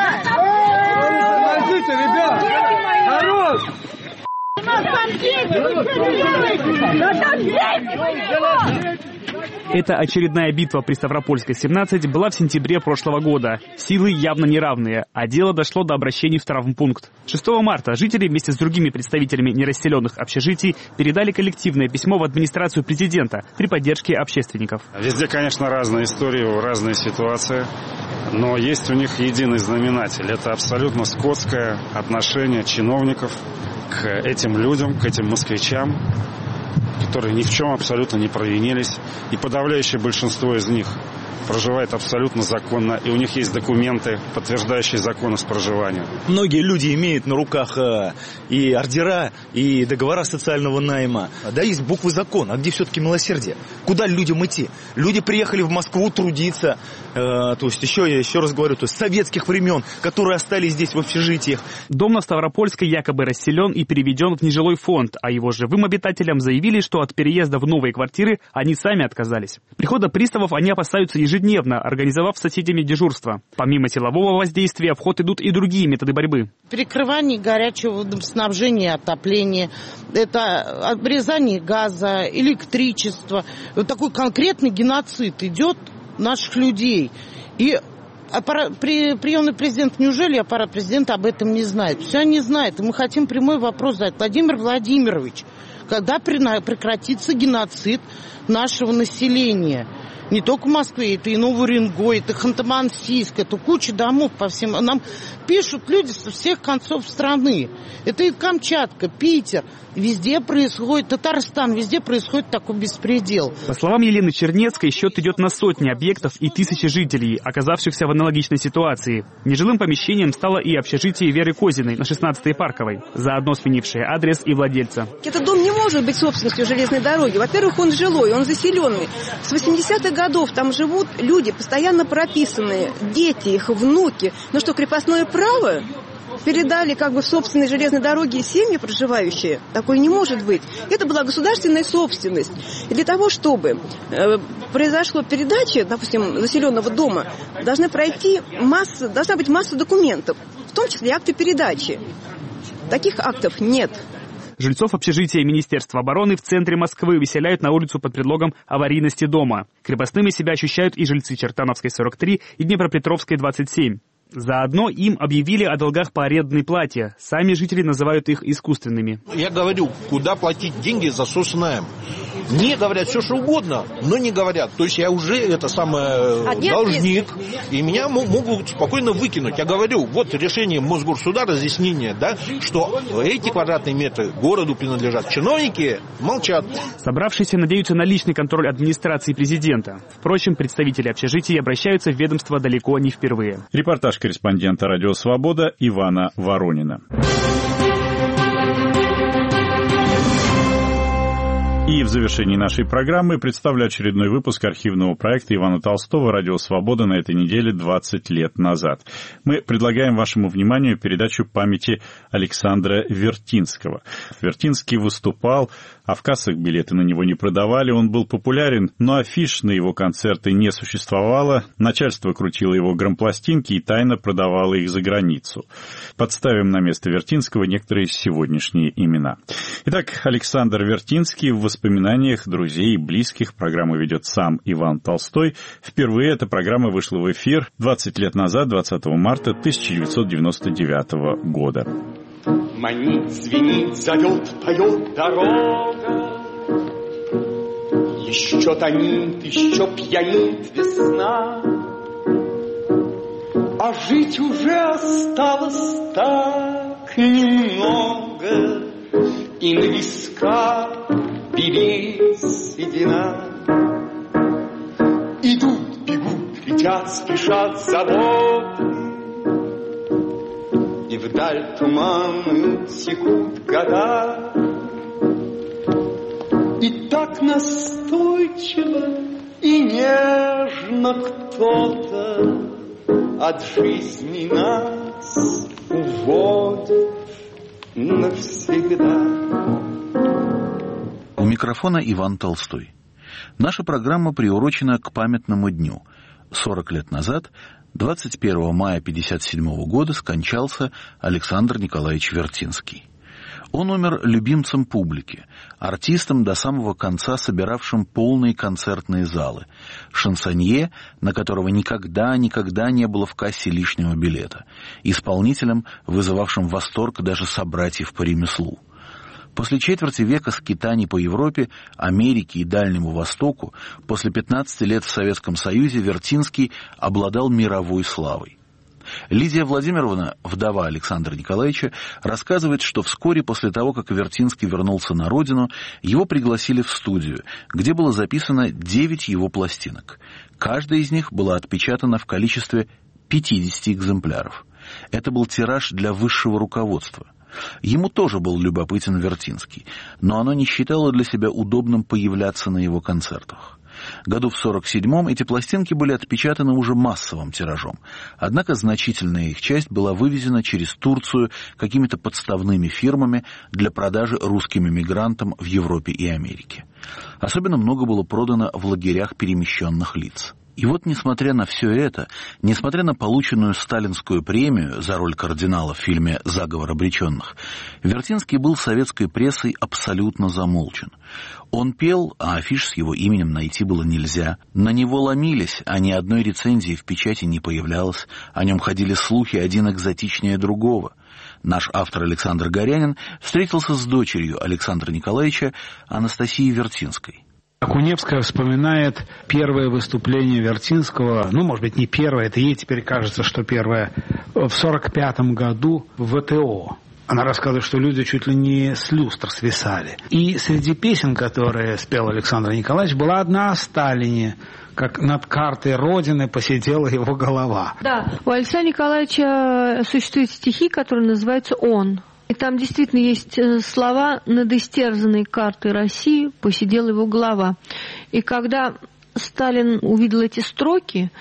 Помогите, ребят! Народ! Эта очередная битва при Ставропольской 17 была в сентябре прошлого года. Силы явно неравные, а дело дошло до обращений в травмпункт. 6 марта жители вместе с другими представителями нерасселенных общежитий передали коллективное письмо в администрацию президента при поддержке общественников. Везде, конечно, разные истории, разные ситуации, но есть у них единый знаменатель. Это абсолютно скотское отношение чиновников к этим людям, к этим москвичам, которые ни в чем абсолютно не провинились. И подавляющее большинство из них проживает абсолютно законно, и у них есть документы, подтверждающие законность проживания. Многие люди имеют на руках и ордера, и договора социального найма. Да, есть буквы закона, а где все-таки милосердие? Куда людям идти? Люди приехали в Москву трудиться, то есть еще раз говорю, то есть советских времен, которые остались здесь в общежитиях. Дом на Ставропольской якобы расселен и переведен в нежилой фонд, а его живым обитателям заявили, что от переезда в новые квартиры они сами отказались. Прихода приставов они опасаются ежедневно, организовав с соседями дежурство. Помимо силового воздействия в ход идут и другие методы борьбы. Перекрывание горячего водоснабжения, отопления, это обрезание газа, электричества. Вот такой конкретный геноцид идет наших людей. И приемный президент, неужели аппарат президента об этом не знает? Все они знают. И мы хотим прямой вопрос задать. Владимир Владимирович, когда прекратится геноцид нашего населения? Не только в Москве, это и Новый Уренгой, это Ханты-Мансийск, это куча домов по всем. Нам пишут люди со всех концов страны. Это и Камчатка, Питер. Везде происходит, Татарстан, везде происходит такой беспредел. По словам Елены Чернецкой, счет идет на сотни объектов и тысячи жителей, оказавшихся в аналогичной ситуации. Нежилым помещением стало и общежитие Веры Козиной на 16-й Парковой, заодно сменившее адрес и владельца. Этот дом не может быть собственностью железной дороги. Во-первых, он жилой, он заселенный. С 80-х годов там живут люди, постоянно прописанные, дети, их внуки. Ну что, крепостное право? Передали как бы в собственной железной дороге семьи проживающие. Такое не может быть. Это была государственная собственность. И для того, чтобы произошла передача, допустим, заселенного дома, должна быть масса документов, в том числе акты передачи. Таких актов нет. Жильцов общежития Министерства обороны в центре Москвы выселяют на улицу под предлогом аварийности дома. Крепостными себя ощущают и жильцы Чертановской 43 и Днепропетровской 27. Заодно им объявили о долгах по арендной плате. Сами жители называют их искусственными. Я говорю, куда платить деньги за соцнайм. Мне говорят все, что угодно, но не говорят. То есть я уже должник, и меня могут спокойно выкинуть. Я говорю, вот решение Мосгорсуда, разъяснение, да, что эти квадратные метры городу принадлежат. Чиновники молчат. Собравшиеся надеются на личный контроль администрации президента. Впрочем, представители общежитий обращаются в ведомство далеко не впервые. Репортаж корреспондента «Радио Свобода» Ивана Воронина. И в завершении нашей программы представлю очередной выпуск архивного проекта Ивана Толстого «Радио Свобода» на этой неделе 20 лет назад. Мы предлагаем вашему вниманию передачу памяти Александра Вертинского. Вертинский выступал, а в кассах билеты на него не продавали, он был популярен, но афиш на его концерты не существовало, начальство крутило его грампластинки и тайно продавало их за границу. Подставим на место Вертинского некоторые сегодняшние имена. Итак, Александр Вертинский в воспоминаниях друзей и близких. Программу ведет сам Иван Толстой. Впервые эта программа вышла в эфир 20 лет назад, 20 марта 1999 года. Манит, звенит, зовет, поет дорога. Еще тонит, еще пьянит весна. А жить уже осталось так немного. И на висках белеет седина. Идут, бегут, летят, спешат заботы. И вдаль туманную текут года. И так настойчиво и нежно кто-то от жизни нас уводит навсегда. У микрофона Иван Толстой. Наша программа приурочена к памятному дню. 40 лет назад, 21 мая 1957 года, скончался Александр Николаевич Вертинский. Он умер любимцем публики, артистом до самого конца собиравшим полные концертные залы, шансонье, на которого никогда не было в кассе лишнего билета, исполнителем, вызывавшим восторг даже собратьев по ремеслу. После четверти века скитаний по Европе, Америке и Дальнему Востоку, после 15 лет в Советском Союзе Вертинский обладал мировой славой. Лидия Владимировна, вдова Александра Николаевича, рассказывает, что вскоре после того, как Вертинский вернулся на родину, его пригласили в студию, где было записано 9 его пластинок. Каждая из них была отпечатана в количестве 50 экземпляров. Это был тираж для высшего руководства. Ему тоже был любопытен Вертинский, но оно не считало для себя удобным появляться на его концертах. Году в 1947-м эти пластинки были отпечатаны уже массовым тиражом, однако значительная их часть была вывезена через Турцию какими-то подставными фирмами для продажи русским эмигрантам в Европе и Америке. Особенно много было продано в лагерях перемещенных лиц. И вот, несмотря на все это, несмотря на полученную сталинскую премию за роль кардинала в фильме «Заговор обреченных», Вертинский был советской прессой абсолютно замолчен. Он пел, а афиш с его именем найти было нельзя. На него ломились, а ни одной рецензии в печати не появлялось. О нем ходили слухи, один экзотичнее другого. Наш автор Александр Горянин встретился с дочерью Александра Николаевича, Анастасией Вертинской. Акуневская вспоминает первое выступление Вертинского, может быть, не первое, это ей теперь кажется, что первое, в 1945 году в ВТО. Она рассказывает, что люди чуть ли не с люстр свисали. И среди песен, которые спел Александр Николаевич, была одна о Сталине, как над картой Родины посидела его голова. Да, у Александра Николаевича существуют стихи, которые называются «Он». И там действительно есть слова «над истерзанной картой России посидела его голова». И когда Сталин увидел эти строки,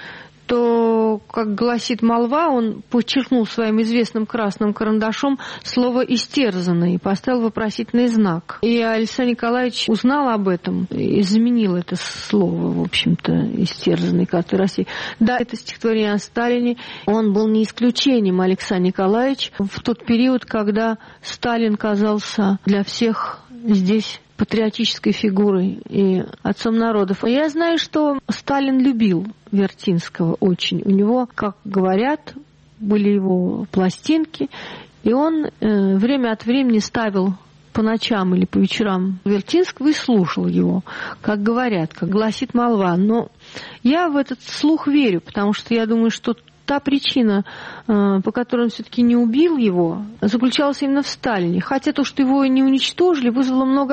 что, как гласит молва, он подчеркнул своим известным красным карандашом слово «истерзанный» и поставил вопросительный знак. И Александр Николаевич узнал об этом и заменил это слово, в общем-то, «истерзанный» картой России. Да, это стихотворение о Сталине. Он был не исключением, Александр Николаевич, в тот период, когда Сталин казался для всех здесь патриотической фигурой и отцом народов. Я знаю, что Сталин любил Вертинского очень. У него, как говорят, были его пластинки, и он время от времени ставил по ночам или по вечерам Вертинского и слушал его, как говорят, как гласит молва. Но я в этот слух верю, потому что я думаю, что та причина, по которой он все-таки не убил его, заключалась именно в Сталине. Хотя то, что его не уничтожили, вызвало много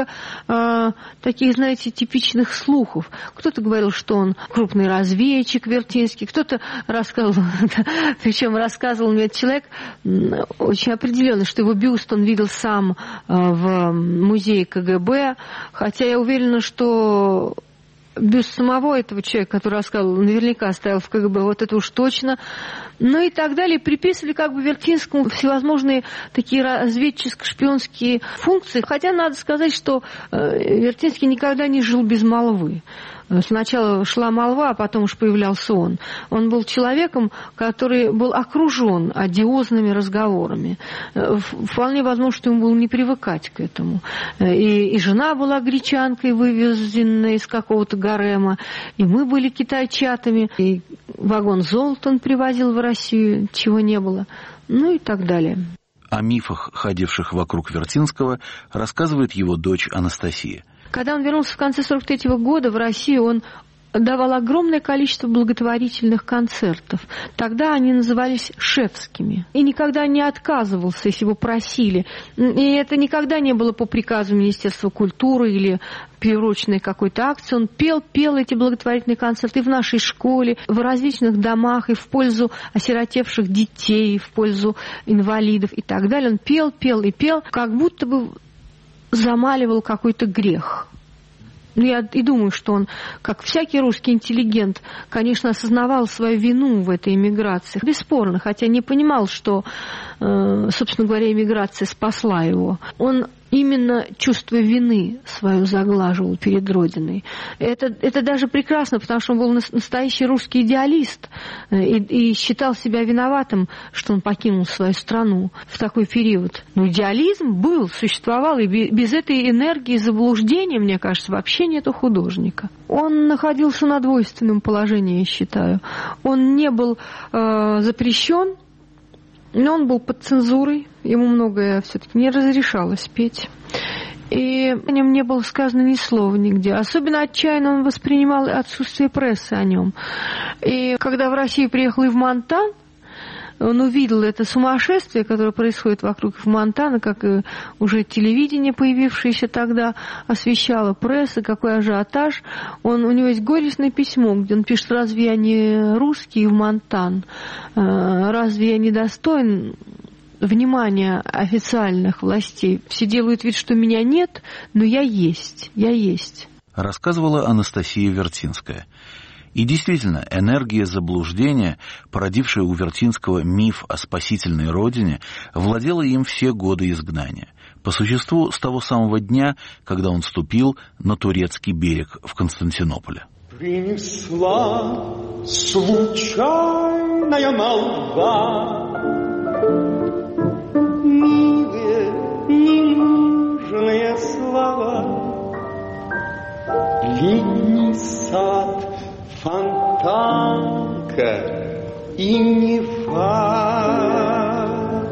таких, знаете, типичных слухов. Кто-то говорил, что он крупный разведчик Вертинский, кто-то рассказывал, причем рассказывал мне этот человек очень определенно, что его бюст он видел сам в музее КГБ, хотя я уверена, что бюст самого этого человека, который рассказывал, наверняка оставил в КГБ, вот это уж точно. Ну и так далее. Приписывали как бы Вертинскому всевозможные такие разведческо-шпионские функции. Хотя надо сказать, что Вертинский никогда не жил без молвы. Сначала шла молва, а потом уж появлялся он. Он был человеком, который был окружен одиозными разговорами. Вполне возможно, что ему было не привыкать к этому. И жена была гречанкой, вывезенная из какого-то гарема, и мы были китайчатами, и вагон золота он привозил в Россию, чего не было, ну и так далее. О мифах, ходивших вокруг Вертинского, рассказывает его дочь Анастасия. Когда он вернулся в конце 1943 года в Россию, он давал огромное количество благотворительных концертов. Тогда они назывались шефскими. И никогда не отказывался, если его просили. И это никогда не было по приказу Министерства культуры или приуроченной какой-то акции. Он пел эти благотворительные концерты и в нашей школе, в различных домах, и в пользу осиротевших детей, и в пользу инвалидов и так далее. Он пел, как будто бы замаливал какой-то грех. Я и думаю, что он, как всякий русский интеллигент, конечно, осознавал свою вину в этой эмиграции. Бесспорно, хотя не понимал, что, собственно говоря, эмиграция спасла его. Он именно чувство вины свою заглаживал перед Родиной. Это даже прекрасно, потому что он был настоящий русский идеалист и считал себя виноватым, что он покинул свою страну в такой период. Но идеализм был, существовал, и без этой энергии заблуждения, мне кажется, вообще нету художника. Он находился на двойственном положении, я считаю. Он не был запрещен, но он был под цензурой, ему многое все-таки не разрешалось петь. И о нем не было сказано ни слова нигде. Особенно отчаянно он воспринимал отсутствие прессы о нем. И когда в Россию приехал Ив Монтан, он увидел это сумасшествие, которое происходит вокруг Монтана, как и уже телевидение, появившееся тогда, освещало пресса, какой ажиотаж. У него есть горестное письмо, где он пишет: «Разве я не русский в Монтан? Разве я не достоин внимания официальных властей? Все делают вид, что меня нет, но я есть, я есть». Рассказывала Анастасия Вертинская. И действительно, энергия заблуждения, породившая у Вертинского миф о спасительной родине, владела им все годы изгнания. По существу, с того самого дня, когда он ступил на турецкий берег в Константинополе. Принесла случайная молва милые, ненужные слова. Летний сад, фонтанка и Нева.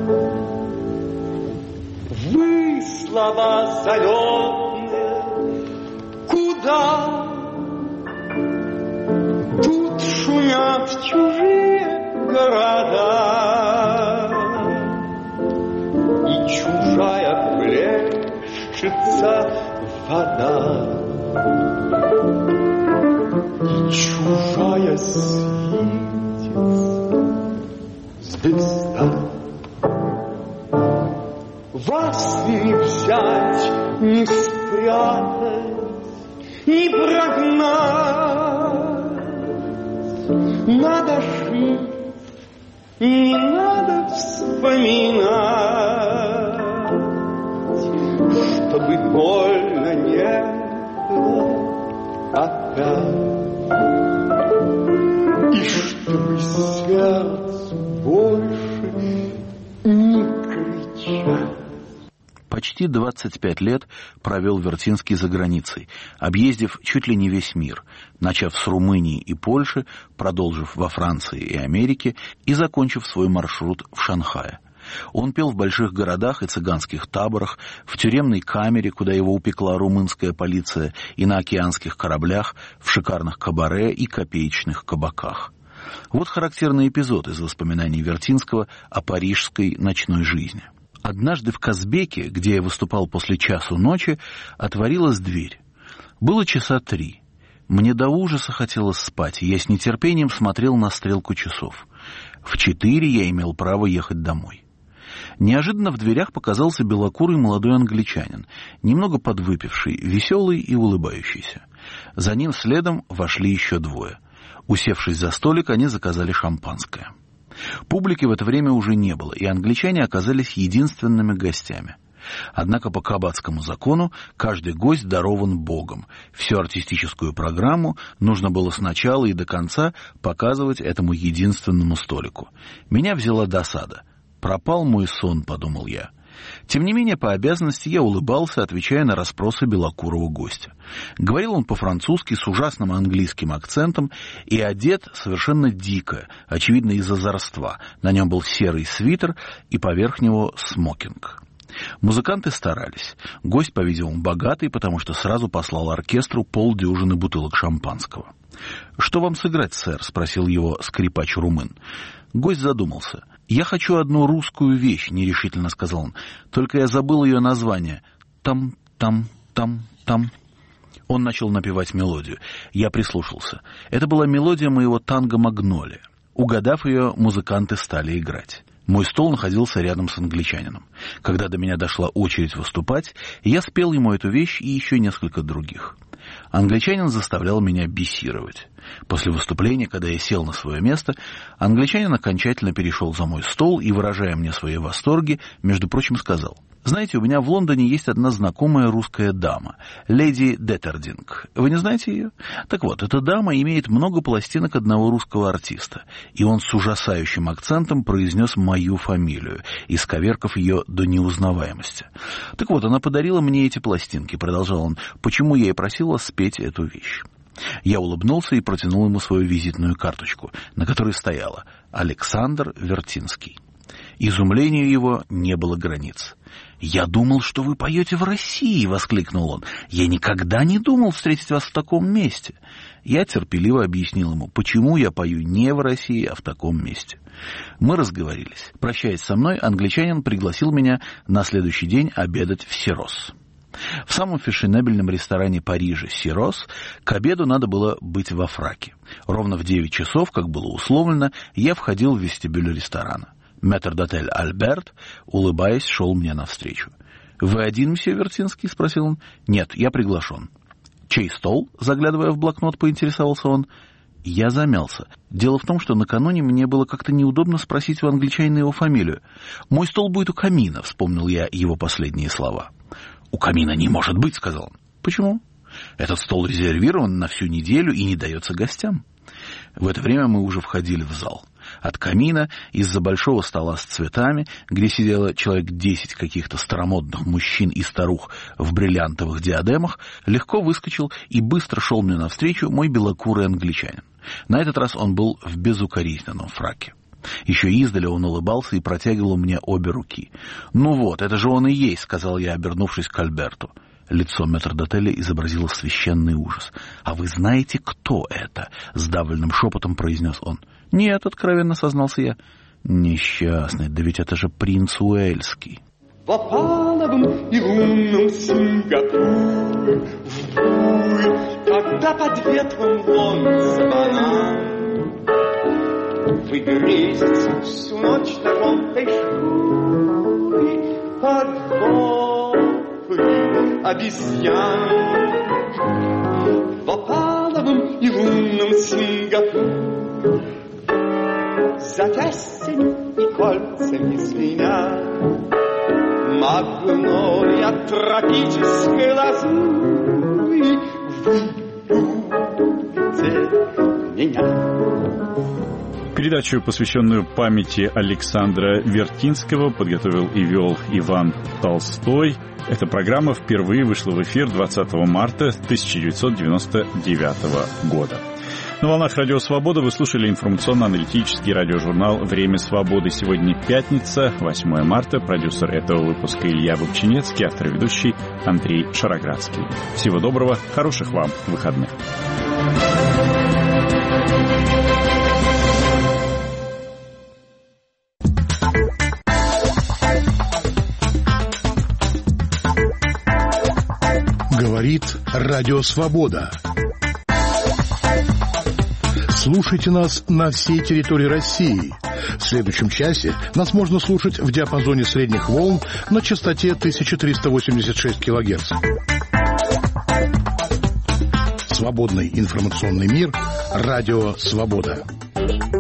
Вы, слова залетные, куда? Тут шумят чужие города, и чужая плещется вода. И чужая светится звезда. Вас не взять, не спрятать, не прогнать. надо жить, не надо вспоминать, чтобы больно не было опять, и чтобы сердце больше не кричать. Почти 25 лет провел Вертинский за границей, объездив чуть ли не весь мир, начав с Румынии и Польши, продолжив во Франции и Америке и закончив свой маршрут в Шанхае. Он пел в больших городах и цыганских таборах, в тюремной камере, куда его упекла румынская полиция, и на океанских кораблях, в шикарных кабаре и копеечных кабаках. Вот характерный эпизод из воспоминаний Вертинского о парижской ночной жизни. Однажды в Казбеке, где я выступал после часу ночи, отворилась дверь. Было часа 3. Мне до ужаса хотелось спать, и я с нетерпением смотрел на стрелку часов. В 4 я имел право ехать домой. Неожиданно в дверях показался белокурый молодой англичанин, немного подвыпивший, веселый и улыбающийся. За ним следом вошли еще 2. Усевшись за столик, они заказали шампанское. Публики в это время уже не было, и англичане оказались единственными гостями. Однако по кабацкому закону каждый гость дарован Богом. Всю артистическую программу нужно было с начала и до конца показывать этому единственному столику. Меня взяла досада. «Пропал мой сон», — подумал я. Тем не менее, по обязанности я улыбался, отвечая на расспросы белокурого гостя. Говорил он по-французски с ужасным английским акцентом и одет совершенно дико, очевидно из-за зарства. На нем был серый свитер и поверх него смокинг. Музыканты старались. Гость, по-видимому, богатый, потому что сразу послал оркестру 50 бутылок шампанского. «Что вам сыграть, сэр?» — спросил его скрипач-румын. Гость задумался. «Я хочу одну русскую вещь», — нерешительно сказал он. «Только я забыл ее название. Там-там-там-там». Он начал напевать мелодию. Я прислушался. Это была мелодия моего танго «Магнолия». Угадав ее, музыканты стали играть. Мой стол находился рядом с англичанином. Когда до меня дошла очередь выступать, я спел ему эту вещь и еще несколько других. Англичанин заставлял меня бисировать. После выступления, когда я сел на свое место, англичанин окончательно перешел за мой стол и, выражая мне свои восторги, между прочим, сказал: «Знаете, у меня в Лондоне есть одна знакомая русская дама, леди Деттердинг. Вы не знаете ее? Так вот, эта дама имеет много пластинок одного русского артиста». И он с ужасающим акцентом произнес мою фамилию, исковеркав ее до неузнаваемости. «Так вот, она подарила мне эти пластинки», — продолжал он, «почему я и просил вас спеть эту вещь». Я улыбнулся и протянул ему свою визитную карточку, на которой стояло «Александр Вертинский». Изумлению его не было границ. «Я думал, что вы поете в России!» — воскликнул он. «Я никогда не думал встретить вас в таком месте!» Я терпеливо объяснил ему, почему я пою не в России, а в таком месте. Мы разговорились. Прощаясь со мной, англичанин пригласил меня на следующий день обедать в Сирос. В самом фешенебельном ресторане Парижа «Сирос» к обеду надо было быть во фраке. Ровно в 9 часов, как было условлено, я входил в вестибюль ресторана. Метрдотель Альберт, улыбаясь, шел мне навстречу. «Вы один, мсье Вертинский?» — спросил он. «Нет, я приглашен». «Чей стол?» — заглядывая в блокнот, поинтересовался он. Я замялся. Дело в том, что накануне мне было как-то неудобно спросить у англичанина его фамилию. «Мой стол будет у камина», — вспомнил я его последние слова. «У камина не может быть», — сказал он. «Почему?» «Этот стол резервирован на всю неделю и не дается гостям». В это время мы уже входили в зал. От камина, из-за большого стола с цветами, где сидело человек 10 каких-то старомодных мужчин и старух в бриллиантовых диадемах, легко выскочил и быстро шел мне навстречу мой белокурый англичанин. На этот раз он был в безукоризненном фраке. Еще издали он улыбался и протягивал мне обе руки. «Ну вот, это же он и есть», — сказал я, обернувшись к Альберту. Лицо метрдотеля изобразило священный ужас. «А вы знаете, кто это?» — сдавленным шепотом произнес он. «Нет», — откровенно сознался я. «Несчастный, да ведь это же принц Уэльский». В опаловом и лунном Сингапуре, в буре, когда под ветром ломится банан, вы грезите всю ночь на желтой шкуре под вопли обезьян. В опаловом и лунном Сингапуре запястьями и кольцами звеня. Магнолия тропической лазури, вы любите меня. Передачу, посвященную памяти Александра Вертинского, подготовил и вел Иван Толстой. Эта программа впервые вышла в эфир 20 марта 1999 года. На волнах Радио Свобода вы слушали информационно-аналитический радиожурнал «Время свободы». Сегодня пятница, 8 марта. Продюсер этого выпуска Илья Бобчинецкий, автор и ведущий Андрей Шароградский. Всего доброго, хороших вам выходных. Говорит Радио Свобода. Слушайте нас на всей территории России. В следующем часе нас можно слушать в диапазоне средних волн на частоте 1386 кГц. Свободный информационный мир. Радио Свобода.